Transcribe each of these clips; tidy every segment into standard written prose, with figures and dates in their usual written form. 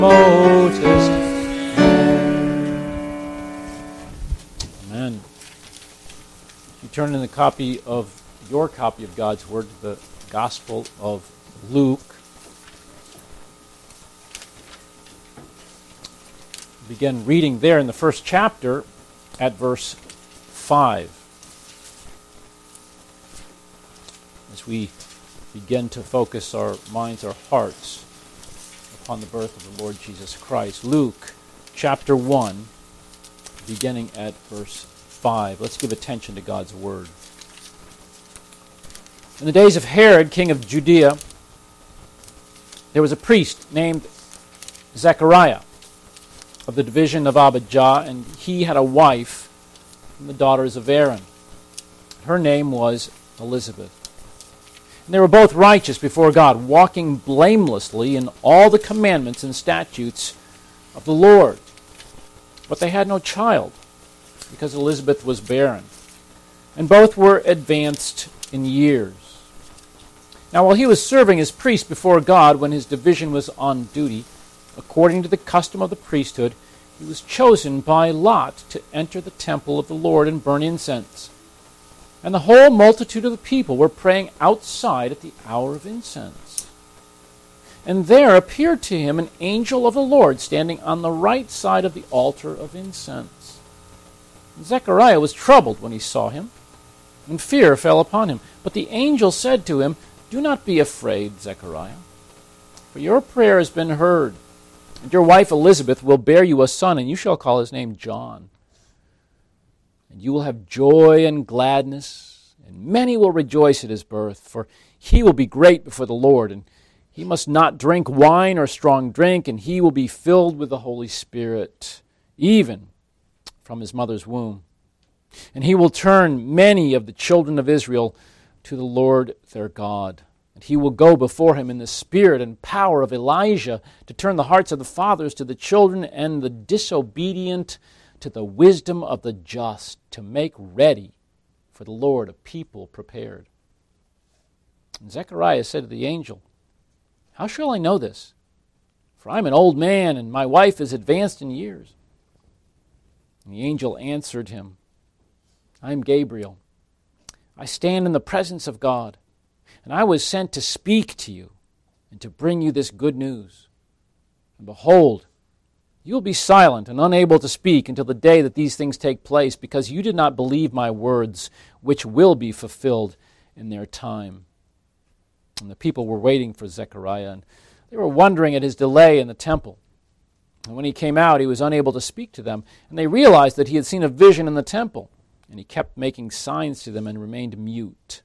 Moses. Amen. You turn in your copy of God's Word to the Gospel of Luke. Begin reading there in the first chapter at verse 5. As we begin to focus our minds, our hearts upon the birth of the Lord Jesus Christ. Luke chapter 1, beginning at verse 5. Let's give attention to God's Word. In the days of Herod, king of Judea, there was a priest named Zechariah of the division of Abijah, and he had a wife from the daughters of Aaron. Her name was Elizabeth. And they were both righteous before God, walking blamelessly in all the commandments and statutes of the Lord. But they had no child, because Elizabeth was barren, and both were advanced in years. Now while he was serving as priest before God, when his division was on duty, according to the custom of the priesthood, he was chosen by lot to enter the temple of the Lord and burn incense. And the whole multitude of the people were praying outside at the hour of incense. And there appeared to him an angel of the Lord standing on the right side of the altar of incense. And Zechariah was troubled when he saw him, and fear fell upon him. But the angel said to him, "Do not be afraid, Zechariah, for your prayer has been heard. And your wife Elizabeth will bear you a son, and you shall call his name John. And you will have joy and gladness, and many will rejoice at his birth, for he will be great before the Lord, and he must not drink wine or strong drink, and he will be filled with the Holy Spirit, even from his mother's womb. And he will turn many of the children of Israel to the Lord their God. And he will go before him in the spirit and power of Elijah to turn the hearts of the fathers to the children and the disobedient to the wisdom of the just, to make ready for the Lord a people prepared." And Zechariah said to the angel, "How shall I know this? For I am an old man, and my wife is advanced in years." And the angel answered him, "I am Gabriel. I stand in the presence of God, and I was sent to speak to you and to bring you this good news. And behold, you will be silent and unable to speak until the day that these things take place, because you did not believe my words, which will be fulfilled in their time." And the people were waiting for Zechariah, and they were wondering at his delay in the temple. And when he came out, he was unable to speak to them, and they realized that he had seen a vision in the temple, and he kept making signs to them and remained mute.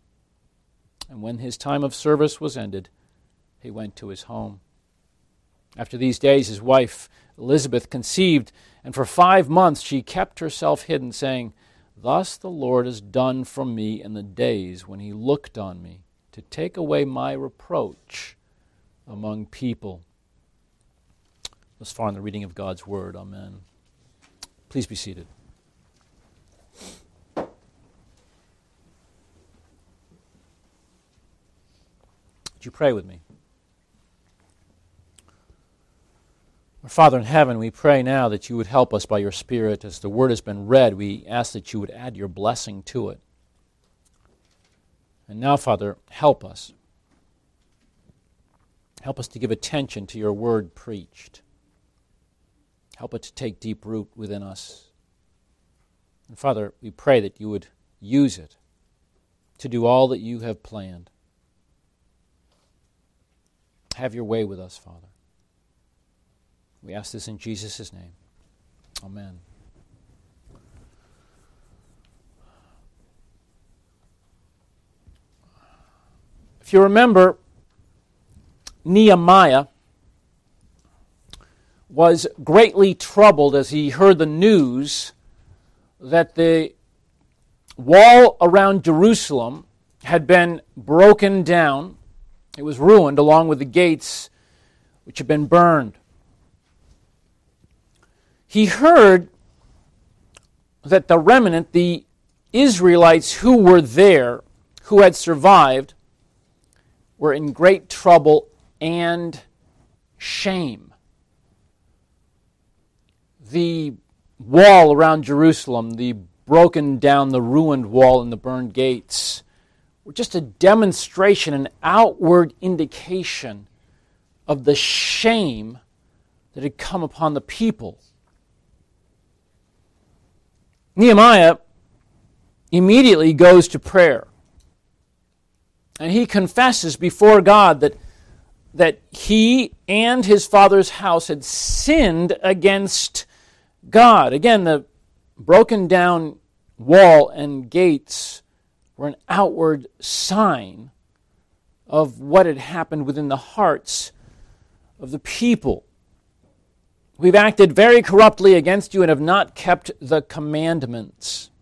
And when his time of service was ended, he went to his home. After these days, his wife Elizabeth conceived, and for 5 months she kept herself hidden, saying, "Thus the Lord has done for me in the days when he looked on me, to take away my reproach among people." Thus far in the reading of God's Word. Amen. Please be seated. Would you pray with me? Our Father in heaven, we pray now that you would help us by your Spirit. As the Word has been read, we ask that you would add your blessing to it. And now, Father, help us. Help us to give attention to your Word preached. Help it to take deep root within us. And Father, we pray that you would use it to do all that you have planned. Have your way with us, Father. We ask this in Jesus' name. Amen. If you remember, Nehemiah was greatly troubled as he heard the news that the wall around Jerusalem had been broken down. It was ruined, along with the gates which had been burned. He heard that the remnant, the Israelites who were there, who had survived, were in great trouble and shame. the wall around Jerusalem, the broken down, the ruined wall and the burned gates, were just a demonstration, an outward indication of the shame that had come upon the people. Nehemiah immediately goes to prayer. And he confesses before God that he and his father's house had sinned against God. Again, the broken down wall and gates were an outward sign of what had happened within the hearts of the people. We've acted very corruptly against you and have not kept the commandments.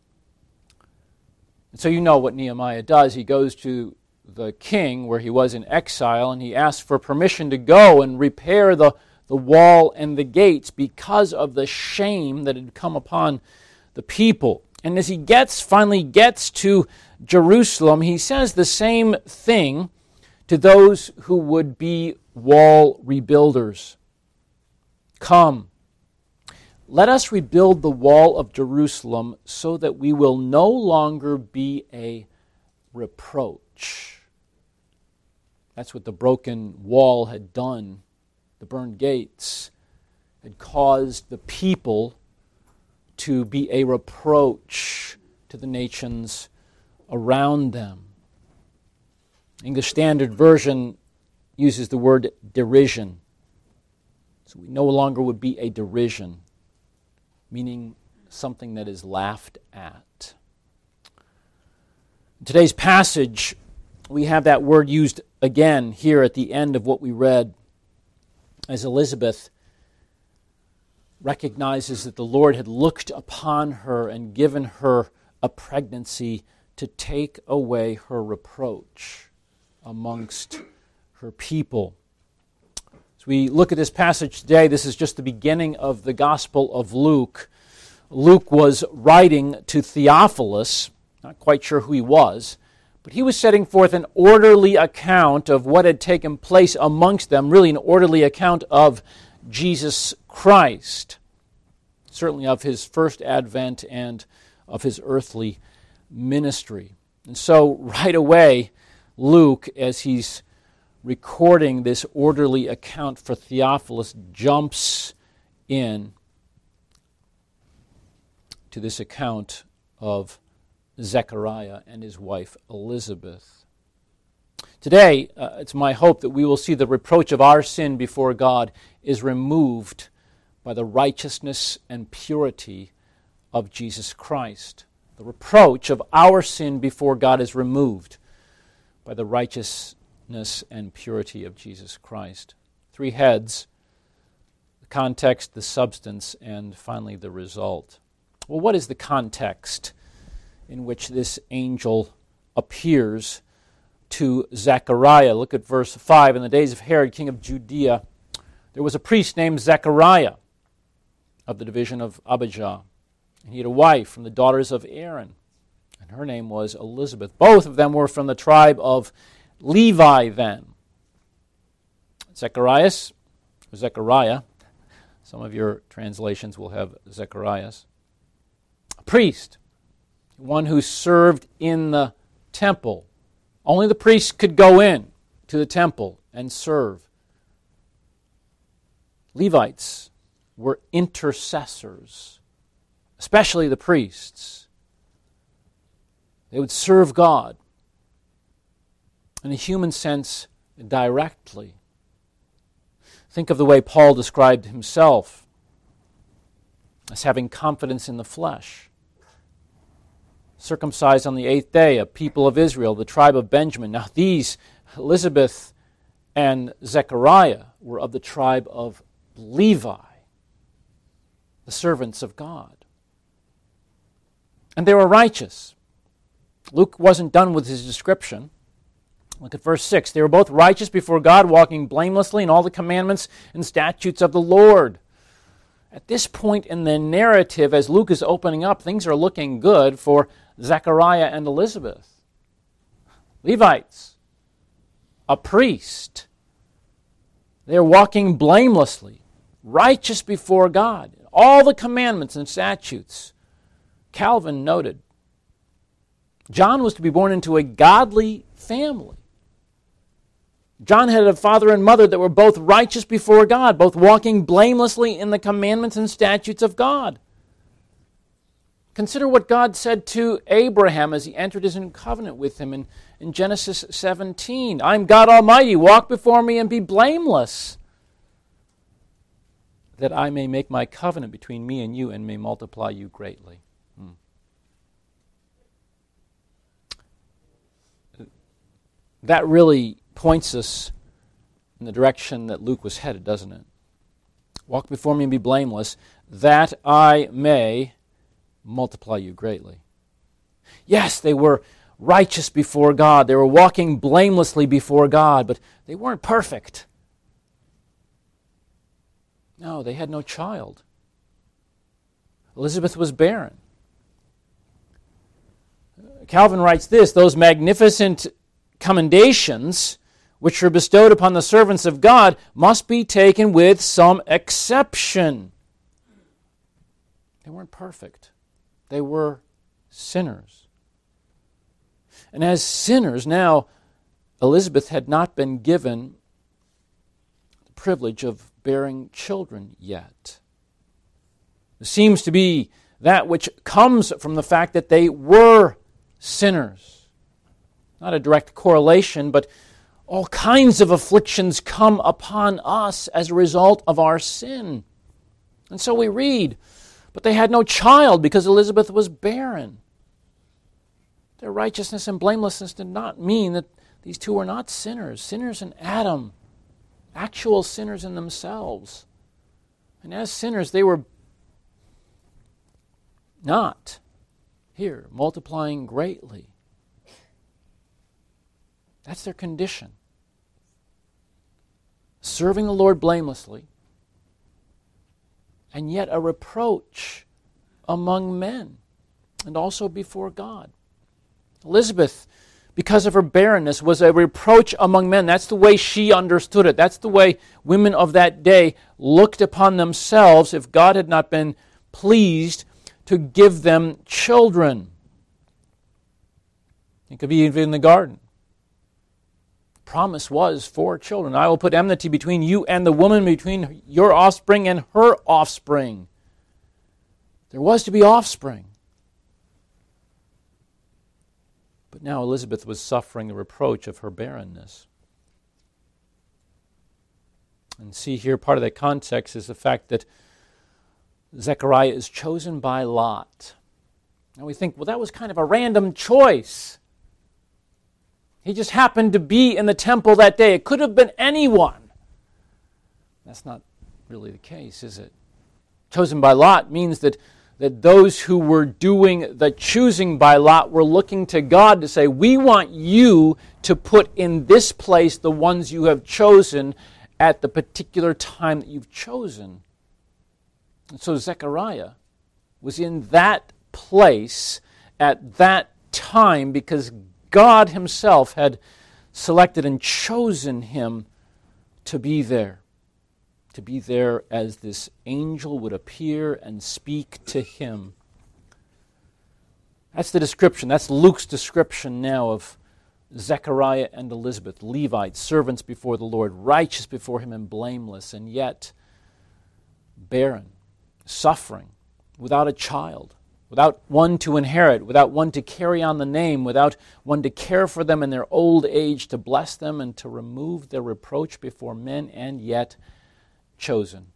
And so you know what Nehemiah does. He goes to the king where he was in exile and he asks for permission to go and repair the wall and the gates because of the shame that had come upon the people. And as he finally gets to Jerusalem, he says the same thing to those who would be wall rebuilders. Come, let us rebuild the wall of Jerusalem so that we will no longer be a reproach. That's what the broken wall had done. The burned gates had caused the people to be a reproach to the nations around them. English Standard Version uses the word derision. So we no longer would be a derision, meaning something that is laughed at. In today's passage, we have that word used again here at the end of what we read, as Elizabeth recognizes that the Lord had looked upon her and given her a pregnancy to take away her reproach amongst her people. As we look at this passage today, this is just the beginning of the Gospel of Luke. Luke was writing to Theophilus, not quite sure who he was, but he was setting forth an orderly account of what had taken place amongst them, really an orderly account of Jesus Christ, certainly of his first advent and of his earthly ministry. And so right away, Luke, as he's recording this orderly account for Theophilus, jumps in to this account of Zechariah and his wife Elizabeth. Today, it's my hope that we will see the reproach of our sin before God is removed by the righteousness and purity of Jesus Christ. The reproach of our sin before God is removed by the righteousness and purity of Jesus Christ. Three heads: the context, the substance, and finally the result. Well, what is the context in which this angel appears to Zechariah? Look at verse 5. In the days of Herod, king of Judea, there was a priest named Zechariah of the division of Abijah. And he had a wife from the daughters of Aaron, and her name was Elizabeth. Both of them were from the tribe of Levi then. Zechariah, some of your translations will have Zacharias, a priest, one who served in the temple. Only the priests could go in to the temple and serve. Levites were intercessors, especially the priests. They would serve God in a human sense directly. Think of the way Paul described himself as having confidence in the flesh. Circumcised on the 8th day, a people of Israel, the tribe of Benjamin. Now these, Elizabeth and Zechariah, were of the tribe of Levi, the servants of God. And they were righteous. Luke wasn't done with his description. Look at verse 6. They were both righteous before God, walking blamelessly in all the commandments and statutes of the Lord. At this point in the narrative, as Luke is opening up, things are looking good for Zechariah and Elizabeth. Levites, a priest. They're walking blamelessly, righteous before God. all the commandments and statutes. Calvin noted, John was to be born into a godly family. John had a father and mother that were both righteous before God, both walking blamelessly in the commandments and statutes of God. Consider what God said to Abraham as he entered his covenant with him in Genesis 17. I am God Almighty, walk before me and be blameless, that I may make my covenant between me and you and may multiply you greatly. That really points us in the direction that Luke was headed, doesn't it? Walk before me and be blameless, that I may multiply you greatly. Yes, they were righteous before God. They were walking blamelessly before God, but they weren't perfect. No, they had no child. Elizabeth was barren. Calvin writes this, those magnificent commendations which were bestowed upon the servants of God must be taken with some exception. They weren't perfect. They were sinners. And as sinners, now Elizabeth had not been given the privilege of bearing children yet. It seems to be that which comes from the fact that they were sinners. Not a direct correlation, but all kinds of afflictions come upon us as a result of our sin. And so we read, but they had no child because Elizabeth was barren. Their righteousness and blamelessness did not mean that these two were not sinners. Sinners in Adam, actual sinners in themselves. And as sinners, they were not here, multiplying greatly. That's their condition. Serving the Lord blamelessly, and yet a reproach among men, and also before God. Elizabeth, because of her barrenness, was a reproach among men. That's the way she understood it. That's the way women of that day looked upon themselves if God had not been pleased to give them children. It could be even in the garden. Promise was for children. I will put enmity between you and the woman, between your offspring and her offspring. There was to be offspring. But now Elizabeth was suffering the reproach of her barrenness. And see here, part of that context is the fact that Zechariah is chosen by Lot. Now we think, well, that was kind of a random choice. He just happened to be in the temple that day. It could have been anyone. That's not really the case, is it? Chosen by Lot means that those who were doing the choosing by Lot were looking to God to say, we want you to put in this place the ones you have chosen at the particular time that you've chosen. And so Zechariah was in that place at that time because God himself had selected and chosen him to be there as this angel would appear and speak to him. That's the description. That's Luke's description now of Zechariah and Elizabeth, Levites, servants before the Lord, righteous before him and blameless, and yet barren, suffering, without a child, without one to inherit, without one to carry on the name, without one to care for them in their old age, to bless them and to remove their reproach before men, and yet chosen.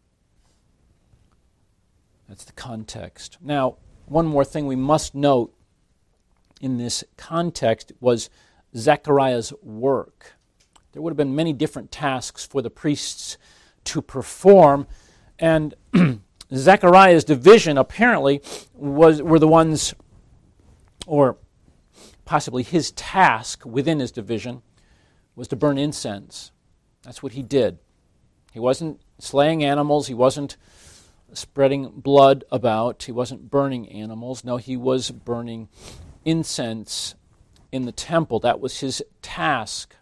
That's the context. Now, one more thing we must note in this context was Zechariah's work. There would have been many different tasks for the priests to perform, and Zechariah's division apparently were the ones, or possibly his task within his division, was to burn incense. That's what he did. He wasn't slaying animals. He wasn't spreading blood about. He wasn't burning animals. No, he was burning incense in the temple. That was his task.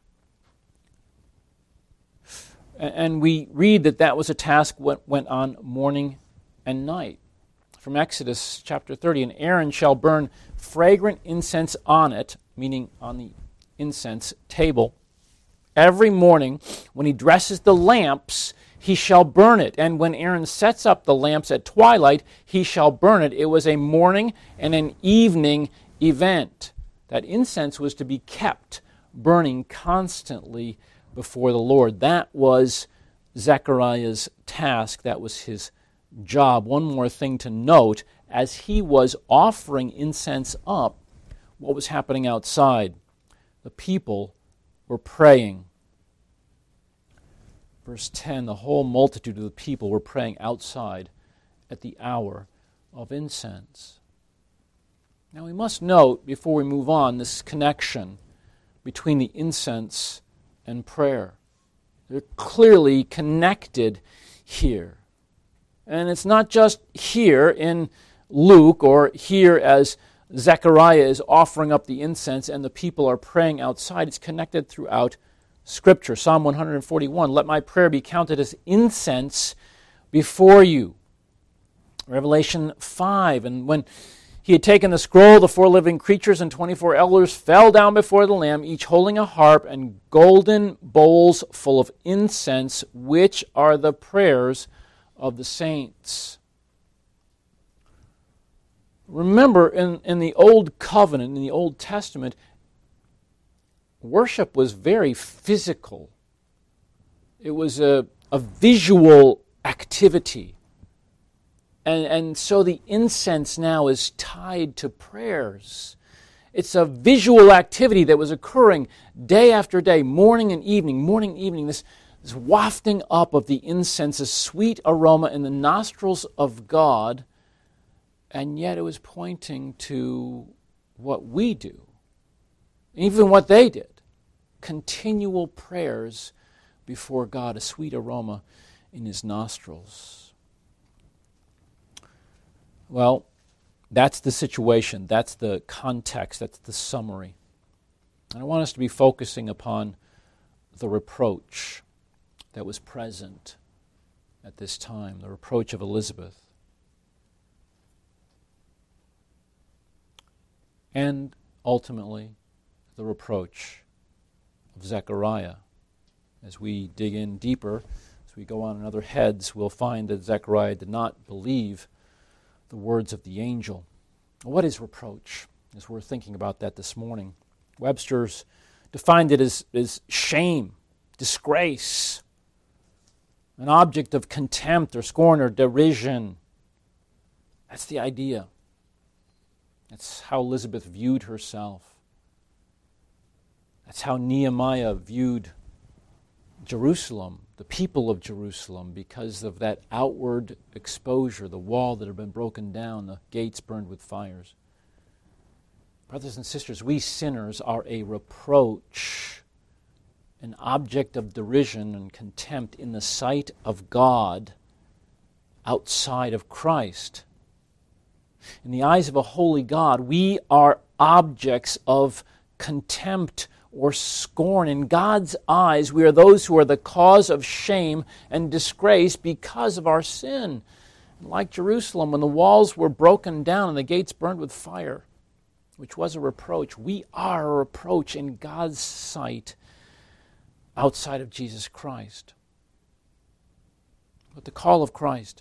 And we read that was a task that went on morning and night. From Exodus chapter 30, and Aaron shall burn fragrant incense on it, meaning on the incense table. Every morning when he dresses the lamps, he shall burn it. And when Aaron sets up the lamps at twilight, he shall burn it. It was a morning and an evening event. That incense was to be kept burning constantly before the Lord. That was Zechariah's task. That was his job. One more thing to note, as he was offering incense up, what was happening outside? The people were praying. Verse 10, the whole multitude of the people were praying outside at the hour of incense. Now we must note, before we move on, this connection between the incense and prayer. They're clearly connected here. And it's not just here in Luke or here as Zechariah is offering up the incense and the people are praying outside. It's connected throughout Scripture. Psalm 141, let my prayer be counted as incense before you. Revelation 5, and when he had taken the scroll, the 4 living creatures and 24 elders fell down before the Lamb, each holding a harp and golden bowls full of incense, which are the prayers of the saints. Remember, in the Old Covenant, in the Old Testament, worship was very physical. It was a visual activity. And so the incense now is tied to prayers. It's a visual activity that was occurring day after day, morning and evening, this wafting up of the incense, a sweet aroma in the nostrils of God, and yet it was pointing to what we do, even what they did. Continual prayers before God, a sweet aroma in his nostrils. Well, that's the situation, that's the context, that's the summary. And I want us to be focusing upon the reproach that was present at this time, the reproach of Elizabeth. And ultimately, the reproach of Zechariah. As we dig in deeper, as we go on in other heads, we'll find that Zechariah did not believe the words of the angel. What is reproach? As we're thinking about that this morning, Webster's defined it as shame, disgrace, an object of contempt or scorn or derision. That's the idea. That's how Elizabeth viewed herself. That's how Nehemiah viewed Jerusalem, the people of Jerusalem, because of that outward exposure, the wall that had been broken down, the gates burned with fires. Brothers and sisters, we sinners are a reproach, an object of derision and contempt in the sight of God outside of Christ. In the eyes of a holy God, we are objects of contempt or scorn. In God's eyes, we are those who are the cause of shame and disgrace because of our sin. And like Jerusalem, when the walls were broken down and the gates burned with fire, which was a reproach, we are a reproach in God's sight outside of Jesus Christ. But the call of Christ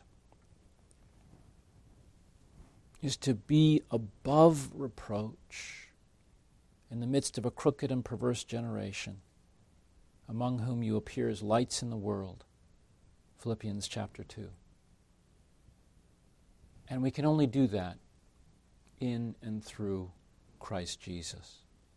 is to be above reproach in the midst of a crooked and perverse generation, among whom you appear as lights in the world. Philippians chapter 2. And we can only do that in and through Christ Jesus.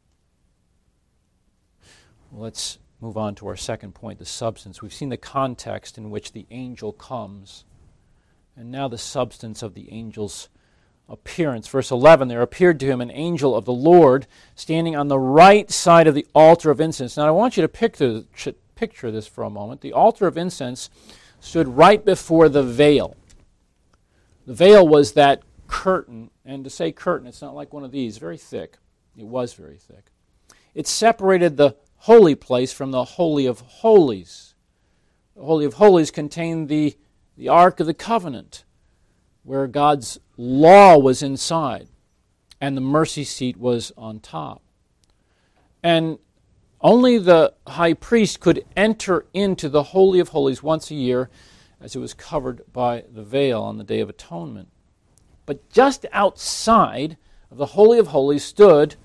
Well, let's move on to our second point, the substance. We've seen the context in which the angel comes, and now the substance of the angel's appearance. Verse 11, there appeared to him an angel of the Lord standing on the right side of the altar of incense. Now I want you to picture this for a moment. The altar of incense stood right before the veil. The veil was that curtain, and to say curtain, it's not like one of these, very thick. It was very thick. It separated the holy place from the Holy of Holies. The Holy of Holies contained the Ark of the Covenant. where God's law was inside and the mercy seat was on top. And only the high priest could enter into the Holy of Holies once a year, as it was covered by the veil on the Day of Atonement. But just outside of the Holy of Holies stood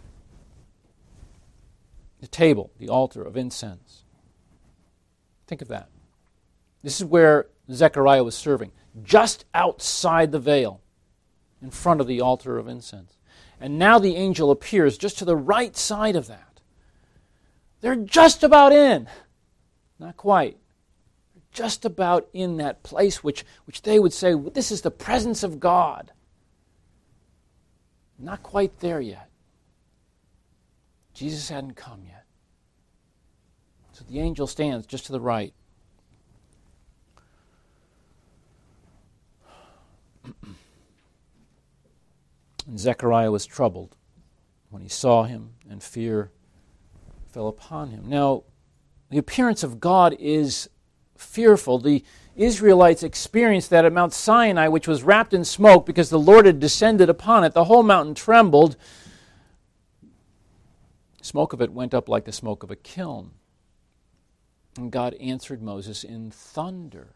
the table, the altar of incense. Think of that. This is where Zechariah was serving, just outside the veil, in front of the altar of incense. And now the angel appears just to the right side of that. They're just about in. Not quite. Just about in that place which they would say, this is the presence of God. Not quite there yet. Jesus hadn't come yet. So the angel stands just to the right. And Zechariah was troubled when he saw him, and fear fell upon him. Now, the appearance of God is fearful. The Israelites experienced that at Mount Sinai, which was wrapped in smoke because the Lord had descended upon it. The whole mountain trembled. Smoke of it went up like the smoke of a kiln. And God answered Moses in thunder.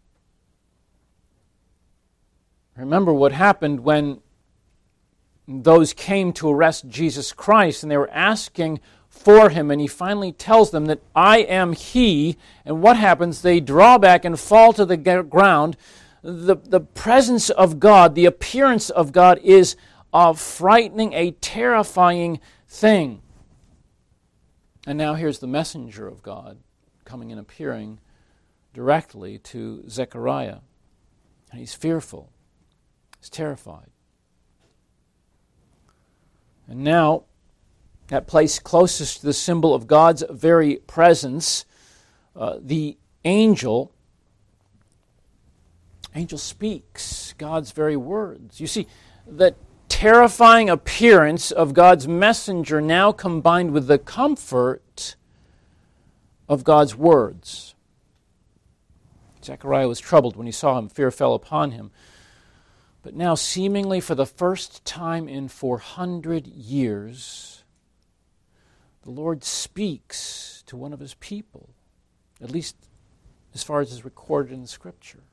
Remember what happened when those came to arrest Jesus Christ, and they were asking for him, and he finally tells them that I am he. And what happens? They draw back and fall to the ground. The presence of God, the appearance of God is a frightening, a terrifying thing. And now here's the messenger of God coming and appearing directly to Zechariah. And he's fearful. He's terrified. And now, that place closest to the symbol of God's very presence, the angel speaks God's very words. You see, the terrifying appearance of God's messenger now combined with the comfort of God's words. Zechariah was troubled when he saw him. Fear fell upon him. But now, seemingly for the first time in 400 years, the Lord speaks to one of his people, at least as far as is recorded in Scripture.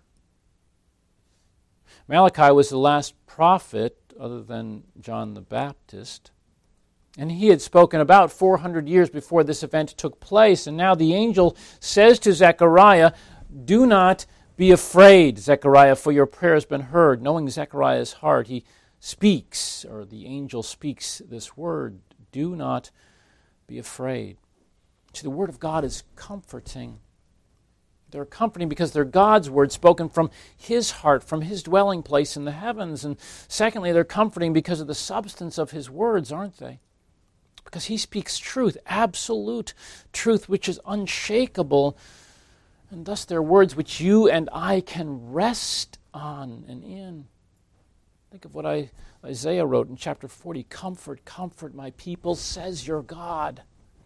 Malachi was the last prophet, other than John the Baptist, and he had spoken about 400 years before this event took place. And now the angel says to Zechariah, do not be afraid, Zechariah, for your prayer has been heard. Knowing Zechariah's heart, he speaks, or the angel speaks this word, do not be afraid. See, the word of God is comforting. They're comforting because they're God's words spoken from his heart, from his dwelling place in the heavens. And secondly, they're comforting because of the substance of his words, aren't they? Because he speaks truth, absolute truth, which is unshakable. And thus they're words which you and I can rest on and in. Think of what Isaiah wrote in chapter 40. Comfort, comfort my people, says your God.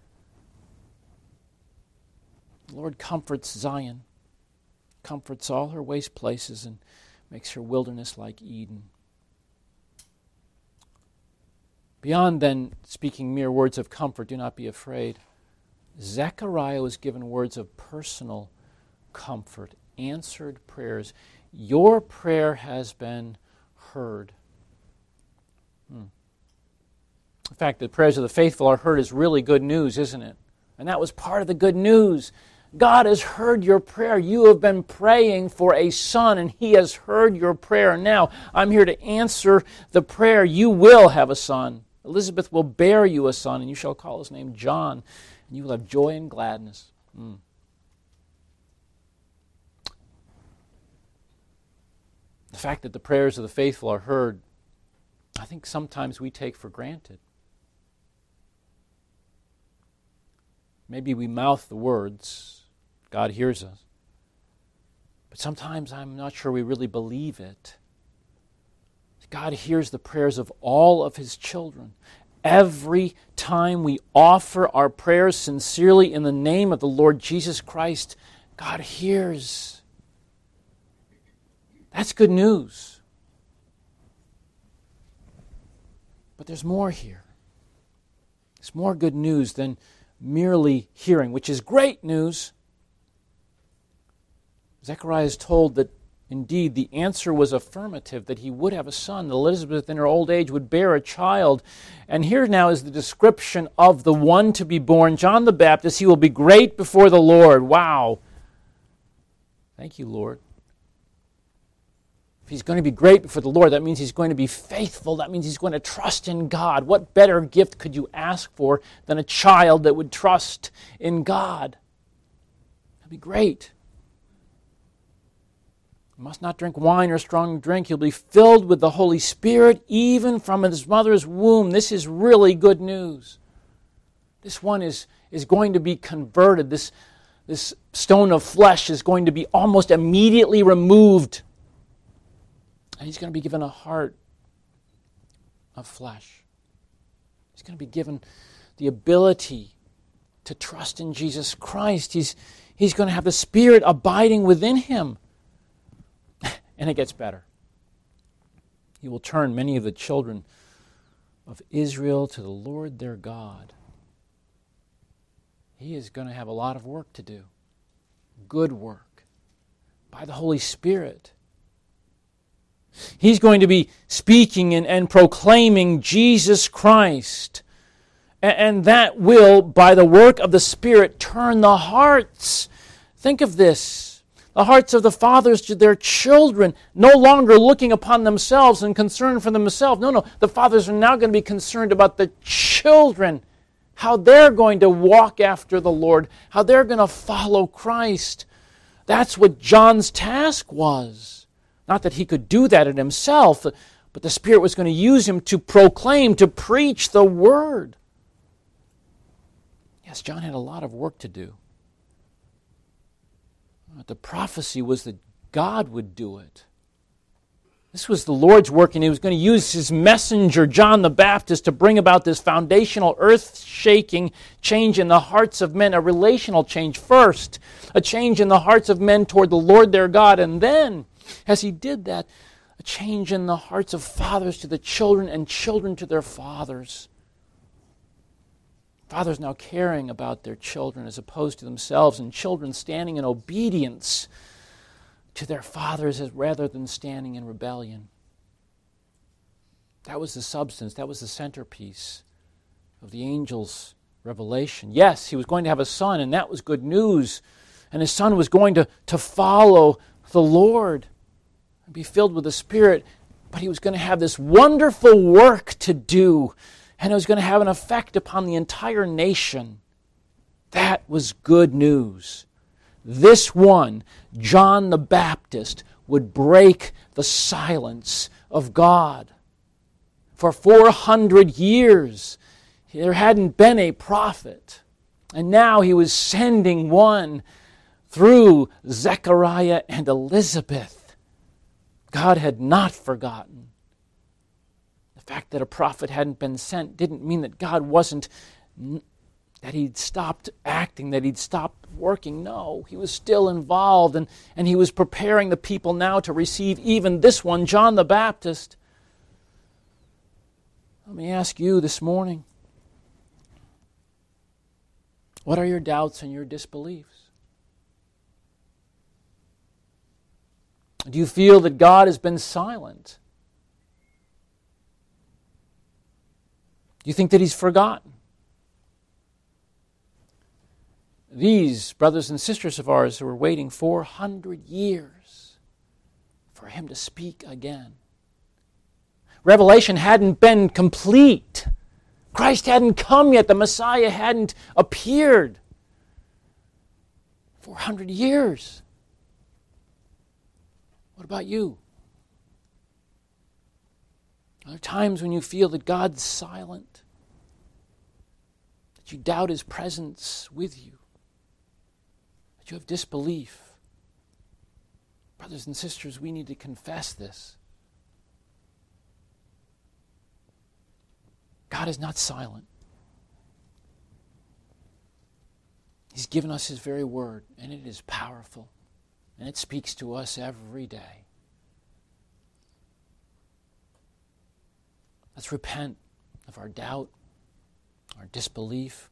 The Lord comforts Zion, comforts all her waste places, and makes her wilderness like Eden. Beyond then speaking mere words of comfort, do not be afraid, Zechariah was given words of personal comfort, answered prayers. Your prayer has been heard. In fact, the prayers of the faithful are heard is really good news, isn't it? And that was part of the good news. God has heard your prayer. You have been praying for a son, and he has heard your prayer. Now, I'm here to answer the prayer. You will have a son. Elizabeth will bear you a son, and you shall call his name John, and you will have joy and gladness. The fact that the prayers of the faithful are heard, I think sometimes we take for granted. Maybe we mouth the words, God hears us. But sometimes I'm not sure we really believe it. God hears the prayers of all of his children. Every time we offer our prayers sincerely in the name of the Lord Jesus Christ, God hears. That's good news. But there's more here. There's more good news than merely hearing, which is great news. Zechariah is told that indeed the answer was affirmative, that he would have a son. Elizabeth in her old age would bear a child. And here now is the description of the one to be born, John the Baptist. He will be great before the Lord. Wow. Thank you, Lord. If he's going to be great before the Lord, that means he's going to be faithful. That means he's going to trust in God. What better gift could you ask for than a child that would trust in God? That'd be great. He must not drink wine or strong drink. He'll be filled with the Holy Spirit even from his mother's womb. This is really good news. This one is going to be converted. This stone of flesh is going to be almost immediately removed. And he's going to be given a heart of flesh. He's going to be given the ability to trust in Jesus Christ. He's going to have the Spirit abiding within him. And it gets better. He will turn many of the children of Israel to the Lord their God. He is going to have a lot of work to do. Good work. By the Holy Spirit. He's going to be speaking and proclaiming Jesus Christ. And that will, by the work of the Spirit, turn the hearts. Think of this. The hearts of the fathers to their children, no longer looking upon themselves and concerned for themselves. No. The fathers are now going to be concerned about the children, how they're going to walk after the Lord, how they're going to follow Christ. That's what John's task was. Not that he could do that in himself, but the Spirit was going to use him to proclaim, to preach the Word. Yes, John had a lot of work to do. But the prophecy was that God would do it. This was the Lord's work, and he was going to use his messenger, John the Baptist, to bring about this foundational, earth-shaking change in the hearts of men, a relational change first, a change in the hearts of men toward the Lord their God, and then, as he did that, a change in the hearts of fathers to the children and children to their fathers. Fathers now caring about their children as opposed to themselves, and children standing in obedience to their fathers rather than standing in rebellion. That was the substance, that was the centerpiece of the angel's revelation. Yes, he was going to have a son, and that was good news. And his son was going to follow the Lord and be filled with the Spirit, but he was going to have this wonderful work to do. And it was going to have an effect upon the entire nation. That was good news. This one, John the Baptist, would break the silence of God. For 400 years, there hadn't been a prophet. And now he was sending one through Zechariah and Elizabeth. God had not forgotten. The fact that a prophet hadn't been sent didn't mean that God wasn't, that he'd stopped acting, that he'd stopped working. No, he was still involved, and he was preparing the people now to receive even this one, John the Baptist. Let me ask you this morning, what are your doubts and your disbeliefs? Do you feel that God has been silent? Do you think that he's forgotten? These brothers and sisters of ours who were waiting 400 years for him to speak again. Revelation hadn't been complete. Christ hadn't come yet. The Messiah hadn't appeared. 400 years. What about you? Are there times when you feel that God's silent? That you doubt his presence with you? That you have disbelief? Brothers and sisters, we need to confess this. God is not silent. He's given us his very word, and it is powerful, and it speaks to us every day. Let's repent of our doubt, our disbelief.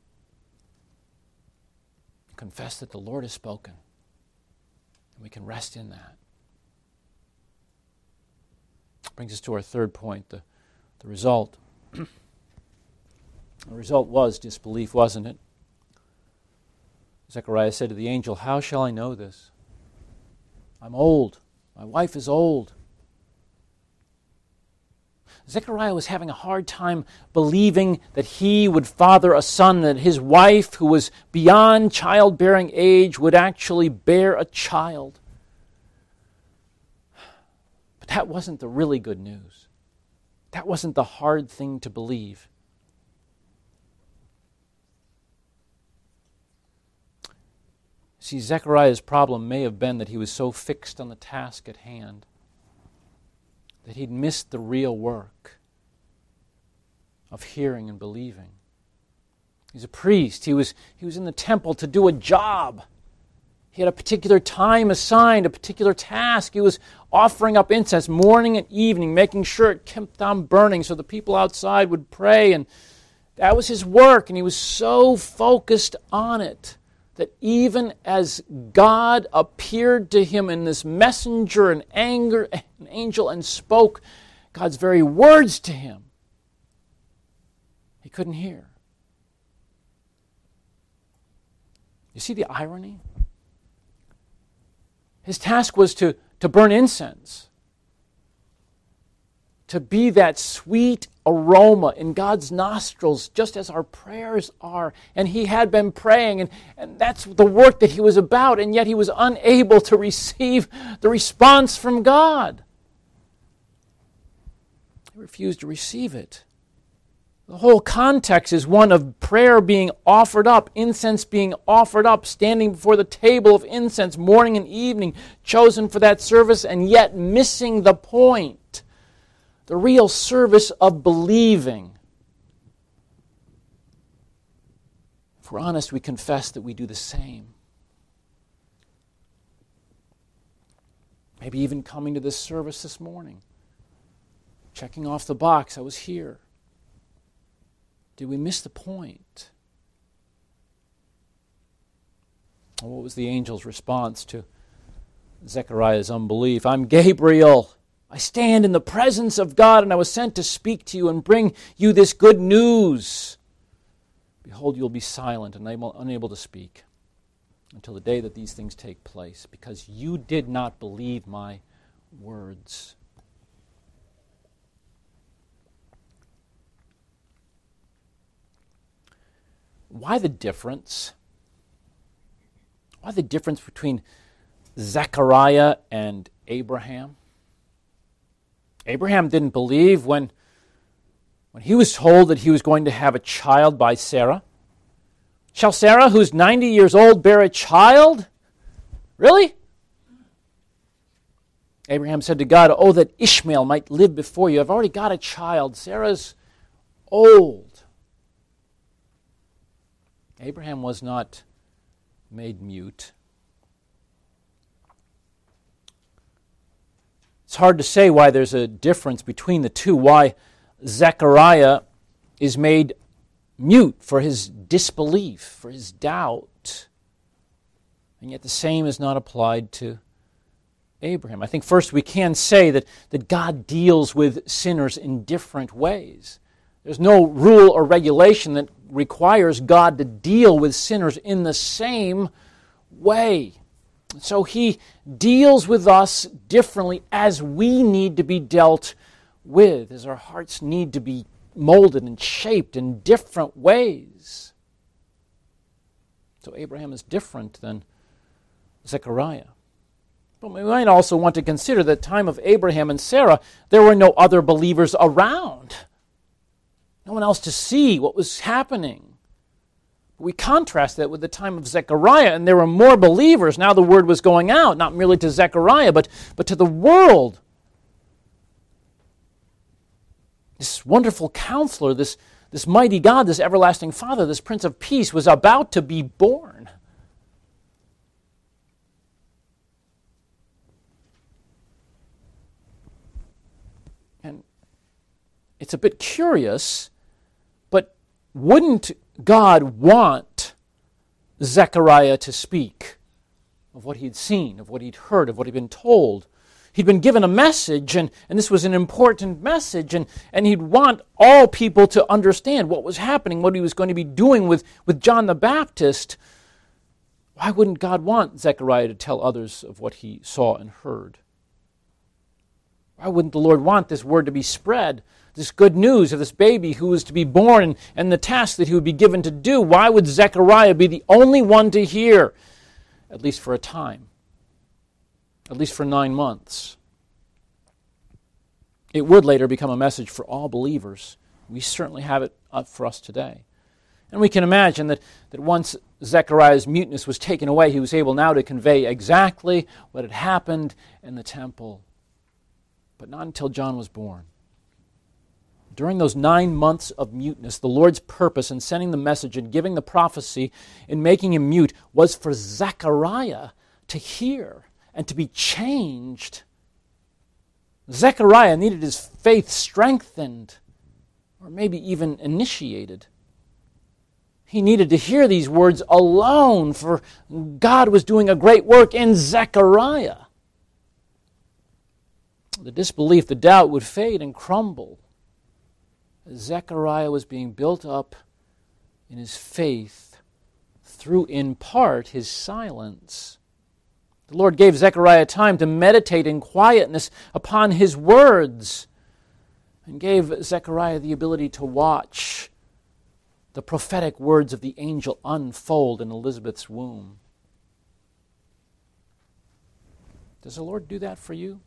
Confess that the Lord has spoken, and we can rest in that. Brings us to our third point, the result. The result was disbelief, wasn't it? Zechariah said to the angel, "How shall I know this? I'm old. My wife is old." Zechariah was having a hard time believing that he would father a son, that his wife, who was beyond childbearing age, would actually bear a child. But that wasn't the really good news. That wasn't the hard thing to believe. See, Zechariah's problem may have been that he was so fixed on the task at hand that he'd missed the real work of hearing and believing. He's a priest. He was in the temple to do a job. He had a particular time assigned, a particular task. He was offering up incense morning and evening, making sure it kept on burning so the people outside would pray. And that was his work, and he was so focused on it that even as God appeared to him in this messenger and angel and spoke God's very words to him, he couldn't hear. You see the irony? His task was to burn incense, to be that sweet aroma in God's nostrils, just as our prayers are. And he had been praying, and that's the work that he was about, and yet he was unable to receive the response from God. He refused to receive it. The whole context is one of prayer being offered up, incense being offered up, standing before the table of incense morning and evening, chosen for that service, and yet missing the point. The real service of believing. If we're honest, we confess that we do the same. Maybe even coming to this service this morning, checking off the box, I was here. Did we miss the point? Well, what was the angel's response to Zechariah's unbelief? "I'm Gabriel. I stand in the presence of God, and I was sent to speak to you and bring you this good news. Behold, you'll be silent and unable to speak until the day that these things take place, because you did not believe my words." Why the difference? Why the difference between Zechariah and Abraham? Abraham didn't believe when he was told that he was going to have a child by Sarah. Shall Sarah, who's 90 years old, bear a child? Really? Abraham said to God, "Oh, that Ishmael might live before you. I've already got a child. Sarah's old." Abraham was not made mute. It's hard to say why there's a difference between the two, why Zechariah is made mute for his disbelief, for his doubt, and yet the same is not applied to Abraham. I think first we can say that God deals with sinners in different ways. There's no rule or regulation that requires God to deal with sinners in the same way. So he deals with us differently as we need to be dealt with, as our hearts need to be molded and shaped in different ways. So Abraham is different than Zechariah. But we might also want to consider that at the time of Abraham and Sarah, there were no other believers around. No one else to see what was happening. We contrast that with the time of Zechariah, and there were more believers. Now the word was going out, not merely to Zechariah, but to the world. This wonderful counselor, this mighty God, this everlasting Father, this Prince of Peace was about to be born. And it's a bit curious wouldn't God want Zechariah to speak of what he'd seen, of what he'd heard, of what he'd been told? He'd been given a message, and this was an important message, and he'd want all people to understand what was happening, what he was going to be doing with John the Baptist. Why wouldn't God want Zechariah to tell others of what he saw and heard? Why wouldn't the Lord want this word to be spread, this good news of this baby who was to be born and the task that he would be given to do? Why would Zechariah be the only one to hear, at least for a time, at least for 9 months? It would later become a message for all believers. We certainly have it up for us today. And we can imagine that once Zechariah's muteness was taken away, he was able now to convey exactly what had happened in the temple. But not until John was born. During those 9 months of muteness, the Lord's purpose in sending the message and giving the prophecy in making him mute was for Zechariah to hear and to be changed. Zechariah needed his faith strengthened, or maybe even initiated. He needed to hear these words alone, for God was doing a great work in Zechariah. The disbelief, the doubt would fade and crumble as Zechariah was being built up in his faith through, in part, his silence. The Lord gave Zechariah time to meditate in quietness upon his words and gave Zechariah the ability to watch the prophetic words of the angel unfold in Elizabeth's womb. Does the Lord do that for you?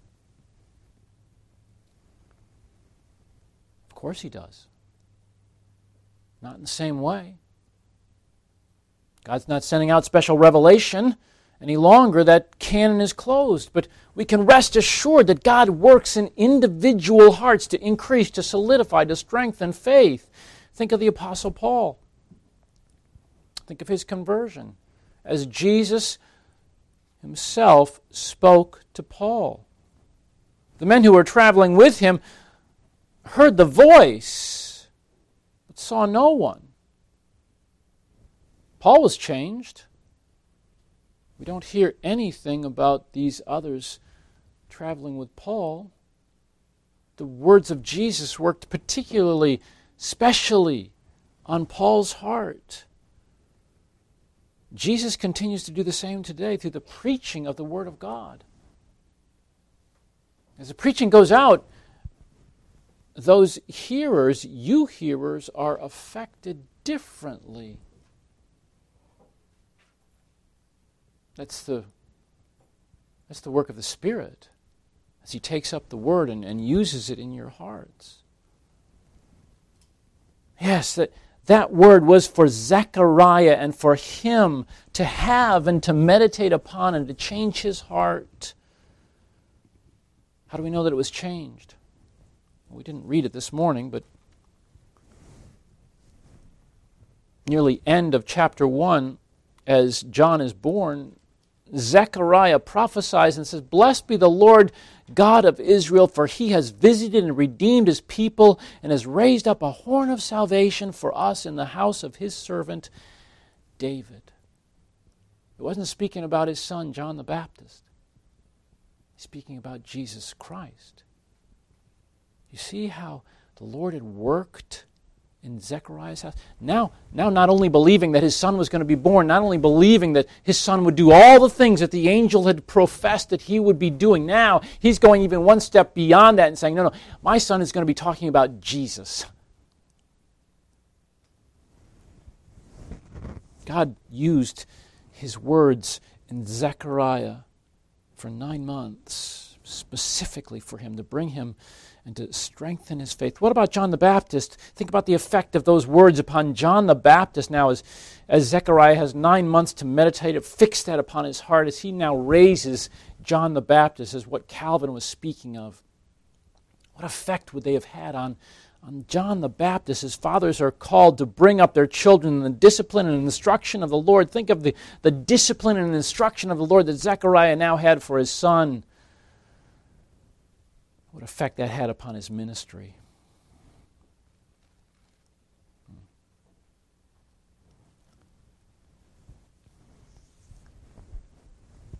Of course he does. Not in the same way. God's not sending out special revelation any longer. That canon is closed. But we can rest assured that God works in individual hearts to increase, to solidify, to strengthen faith. Think of the Apostle Paul. Think of his conversion as Jesus himself spoke to Paul. The men who were traveling with him heard the voice, but saw no one. Paul was changed. We don't hear anything about these others traveling with Paul. The words of Jesus worked particularly, specially on Paul's heart. Jesus continues to do the same today through the preaching of the Word of God. As the preaching goes out, those hearers, you hearers, are affected differently. That's the work of the Spirit as He takes up the Word and uses it in your hearts. Yes, that Word was for Zechariah and for him to have and to meditate upon and to change his heart. How do we know that it was changed? We didn't read it this morning, but nearly end of chapter 1, as John is born, Zechariah prophesies and says, "Blessed be the Lord God of Israel, for He has visited and redeemed His people and has raised up a horn of salvation for us in the house of His servant David." It wasn't speaking about his son, John the Baptist. He's speaking about Jesus Christ. You see how the Lord had worked in Zechariah's house? Now not only believing that his son was going to be born, not only believing that his son would do all the things that the angel had professed that he would be doing, now he's going even one step beyond that and saying, no, my son is going to be talking about Jesus. God used his words in Zechariah for 9 months, specifically for him, to bring him and to strengthen his faith. What about John the Baptist? Think about the effect of those words upon John the Baptist now as Zechariah has 9 months to meditate it, fix that upon his heart as he now raises John the Baptist as what Calvin was speaking of. What effect would they have had on John the Baptist as fathers are called to bring up their children in the discipline and instruction of the Lord? Think of the discipline and instruction of the Lord that Zechariah now had for his son. What effect that had upon his ministry.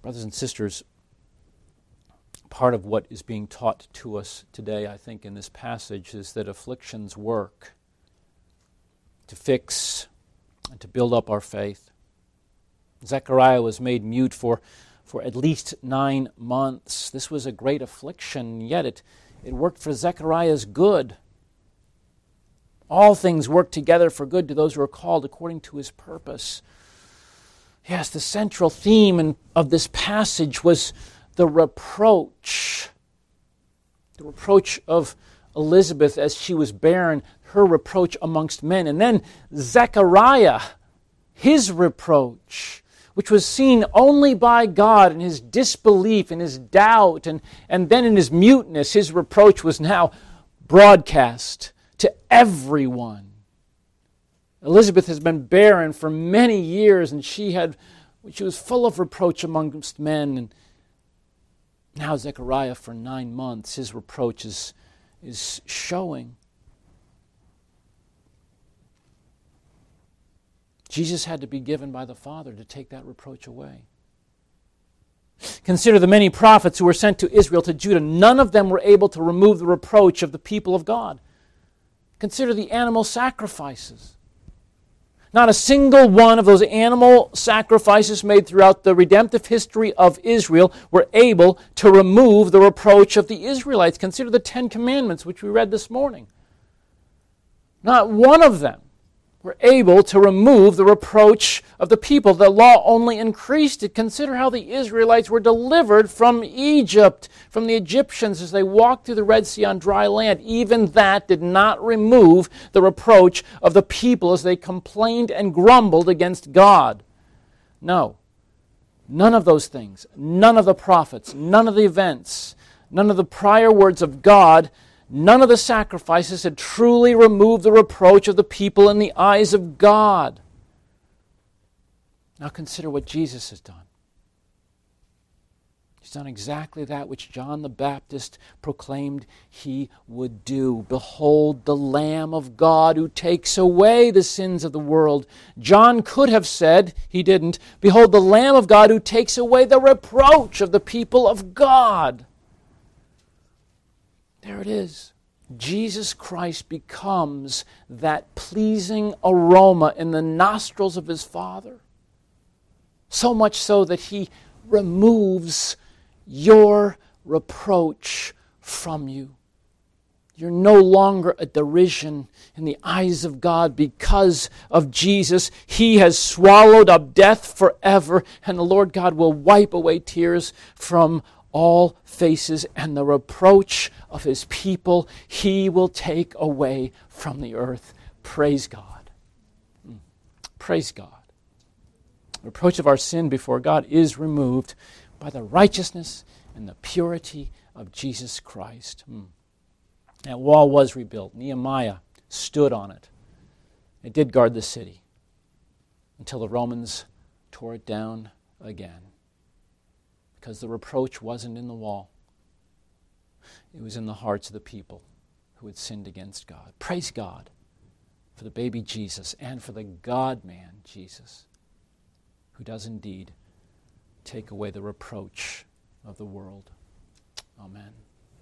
Brothers and sisters, part of what is being taught to us today, I think, in this passage is that afflictions work to fix and to build up our faith. Zechariah was made mute for at least 9 months. This was a great affliction, yet it worked for Zechariah's good. All things work together for good to those who are called according to his purpose. Yes, the central theme of this passage was the reproach. The reproach of Elizabeth as she was barren, her reproach amongst men. And then Zechariah, his reproach, which was seen only by God in his disbelief, in his doubt, and then in his muteness. His reproach was now broadcast to everyone. Elizabeth has been barren for many years, and she was full of reproach amongst men. And now Zechariah, for 9 months, his reproach is showing. Jesus had to be given by the Father to take that reproach away. Consider the many prophets who were sent to Israel, to Judah. None of them were able to remove the reproach of the people of God. Consider the animal sacrifices. Not a single one of those animal sacrifices made throughout the redemptive history of Israel were able to remove the reproach of the Israelites. Consider the 10 Commandments, which we read this morning. Not one of them were able to remove the reproach of the people. The law only increased it. Consider how the Israelites were delivered from Egypt, from the Egyptians as they walked through the Red Sea on dry land. Even that did not remove the reproach of the people as they complained and grumbled against God. No, none of those things, none of the prophets, none of the events, none of the prior words of God, none of the sacrifices had truly removed the reproach of the people in the eyes of God. Now consider what Jesus has done. He's done exactly that which John the Baptist proclaimed he would do. Behold the Lamb of God who takes away the sins of the world. John could have said, he didn't, behold the Lamb of God who takes away the reproach of the people of God. There it is. Jesus Christ becomes that pleasing aroma in the nostrils of his Father. So much so that he removes your reproach from you. You're no longer a derision in the eyes of God because of Jesus. He has swallowed up death forever, and the Lord God will wipe away tears from all faces, and the reproach of his people he will take away from the earth. Praise God. Praise God. The reproach of our sin before God is removed by the righteousness and the purity of Jesus Christ. That wall was rebuilt. Nehemiah stood on it. It did guard the city until the Romans tore it down again. Because the reproach wasn't in the wall. It was in the hearts of the people who had sinned against God. Praise God for the baby Jesus and for the God-man Jesus, who does indeed take away the reproach of the world. Amen.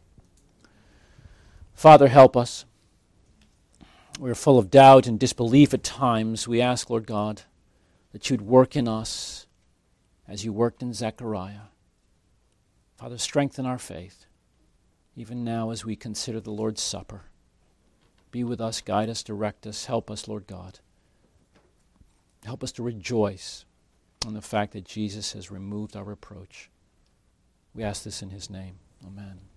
Father, help us. We're full of doubt and disbelief at times. We ask, Lord God, that you'd work in us as you worked in Zechariah. Father, strengthen our faith, even now as we consider the Lord's Supper. Be with us, guide us, direct us, help us, Lord God. Help us to rejoice in the fact that Jesus has removed our reproach. We ask this in his name. Amen.